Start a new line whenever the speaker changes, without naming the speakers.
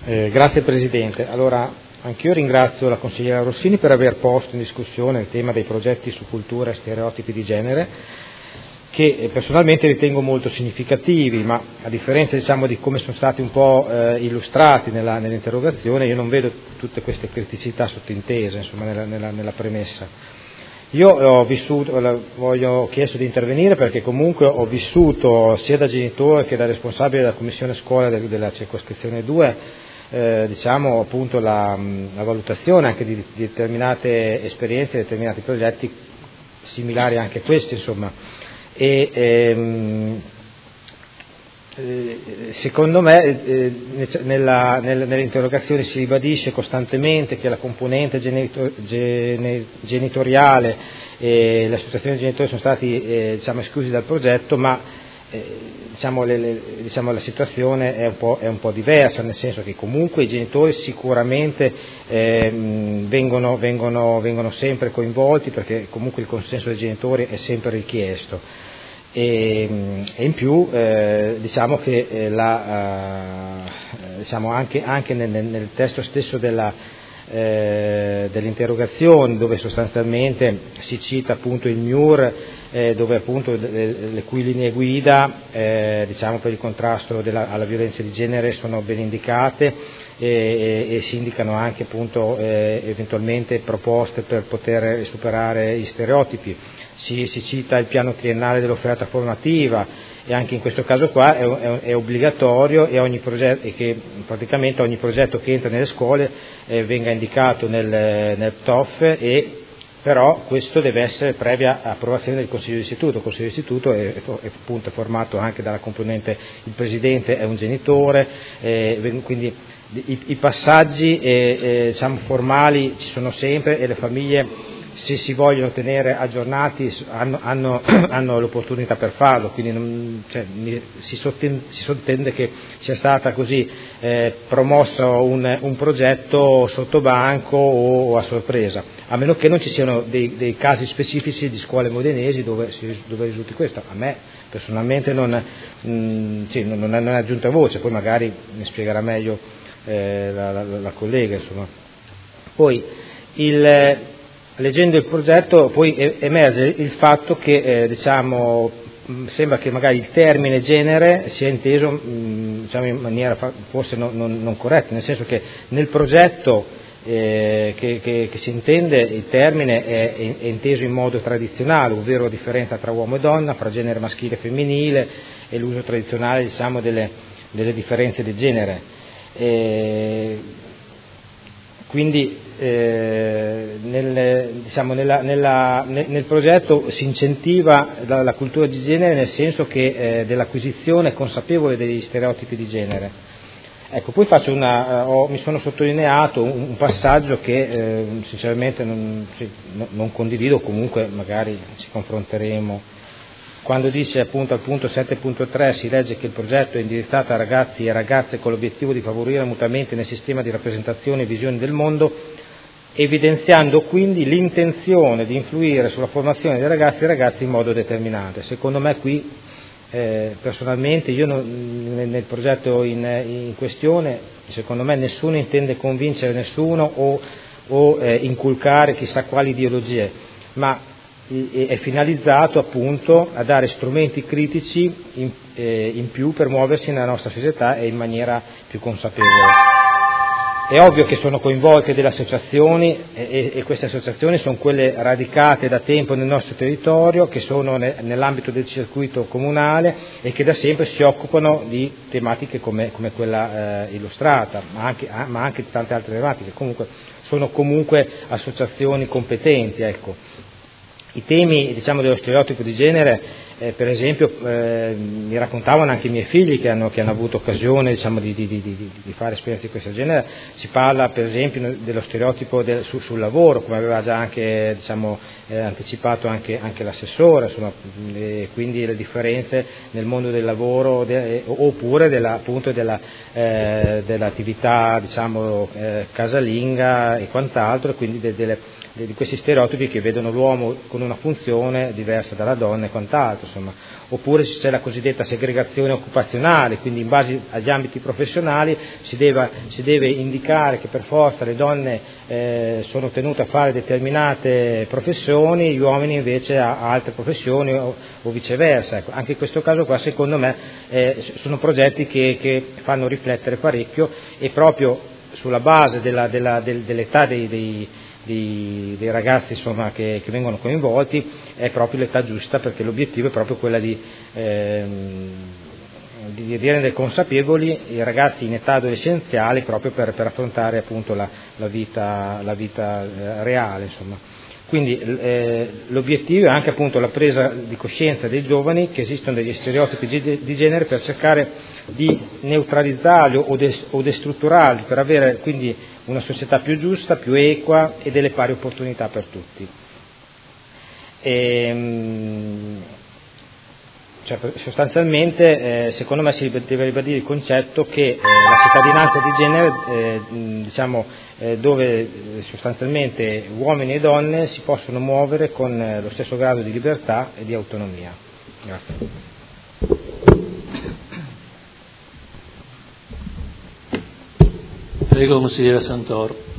Grazie Presidente. Allora, anch'io ringrazio la consigliera Rossini per aver posto in discussione il tema dei progetti su cultura e stereotipi di genere, che personalmente ritengo molto significativi, ma a differenza di come sono stati un po' illustrati nell'interrogazione, io non vedo tutte queste criticità sottintese nella premessa. Io ho chiesto di intervenire perché comunque ho vissuto sia da genitore che da responsabile della commissione scuola della circoscrizione 2 appunto la valutazione anche di determinate esperienze, determinati progetti similari anche a questi, insomma. Secondo me nell'interrogazione si ribadisce costantemente che la componente genitoriale e le associazioni di genitori sono stati esclusi dal progetto, ma la situazione è un po' diversa, nel senso che comunque i genitori sicuramente vengono sempre coinvolti, perché comunque il consenso dei genitori è sempre richiesto. E in più che anche nel testo stesso dell'interrogazione, dove sostanzialmente si cita appunto il MIUR, dove appunto le cui linee guida per il contrasto alla violenza di genere sono ben indicate, e si indicano anche appunto eventualmente proposte per poter superare gli stereotipi. Si cita il piano triennale dell'offerta formativa, e anche in questo caso qua è obbligatorio e che praticamente ogni progetto che entra nelle scuole venga indicato nel PTOF, però questo deve essere previa approvazione del Consiglio d'istituto. Il Consiglio d'istituto è appunto formato anche dalla componente, il Presidente è un genitore, quindi i passaggi formali ci sono sempre, e le famiglie, se si vogliono tenere aggiornati, hanno l'opportunità per farlo, quindi si sottende che sia stata così promosso un progetto sotto banco o a sorpresa, a meno che non ci siano dei casi specifici di scuole modenesi dove risulti questo. A me personalmente non è giunta voce, poi magari mi spiegherà meglio la collega, insomma. Poi leggendo il progetto poi emerge il fatto che sembra che magari il termine genere sia inteso in maniera forse non corretta, nel senso che nel progetto che si intende il termine è inteso in modo tradizionale, ovvero la differenza tra uomo e donna, fra genere maschile e femminile, e l'uso tradizionale delle differenze di genere. Quindi nel progetto si incentiva la cultura di genere, nel senso che dell'acquisizione consapevole degli stereotipi di genere. Ecco, poi mi sono sottolineato un passaggio che sinceramente non condivido, comunque magari ci confronteremo. Quando dice appunto al punto 7.3 si legge che il progetto è indirizzato a ragazzi e ragazze con l'obiettivo di favorire mutamenti nel sistema di rappresentazione e visione del mondo, evidenziando quindi l'intenzione di influire sulla formazione dei ragazzi e ragazze in modo determinante. Secondo me qui, personalmente, io nel progetto in questione, secondo me nessuno intende convincere nessuno o inculcare chissà quali ideologie, ma è finalizzato appunto a dare strumenti critici in più per muoversi nella nostra società e in maniera più consapevole. È ovvio che sono coinvolte delle associazioni, e queste associazioni sono quelle radicate da tempo nel nostro territorio, che sono nell'ambito del circuito comunale e che da sempre si occupano di tematiche come quella illustrata, ma anche di tante altre tematiche. Comunque sono associazioni competenti, ecco. I temi dello stereotipo di genere, per esempio, mi raccontavano anche i miei figli che hanno avuto occasione di fare esperienze di questo genere. Si parla per esempio dello stereotipo sul lavoro, come aveva già anche anticipato anche l'assessore, insomma, quindi le differenze nel mondo del lavoro oppure dell'attività casalinga e quant'altro, e quindi di questi stereotipi che vedono l'uomo con una funzione diversa dalla donna e quant'altro. insomma. Oppure c'è la cosiddetta segregazione occupazionale, quindi in base agli ambiti professionali si deve indicare che per forza le donne sono tenute a fare determinate professioni, gli uomini invece a altre professioni o viceversa. Ecco, anche in questo caso qua secondo me sono progetti che fanno riflettere parecchio, e proprio sulla base dell'età dei ragazzi, insomma, che vengono coinvolti, è proprio l'età giusta, perché l'obiettivo è proprio quella di rendere consapevoli i ragazzi in età adolescenziale, proprio per affrontare appunto la vita reale, insomma. Quindi l'obiettivo è anche appunto la presa di coscienza dei giovani che esistono degli stereotipi di genere, per cercare di neutralizzarli o destrutturarli, per avere quindi una società più giusta, più equa e delle pari opportunità per tutti. Cioè, sostanzialmente secondo me si deve ribadire il concetto che la cittadinanza di genere dove sostanzialmente uomini e donne si possono muovere con lo stesso grado di libertà e di autonomia. Grazie.
Prego, consigliere Santoro.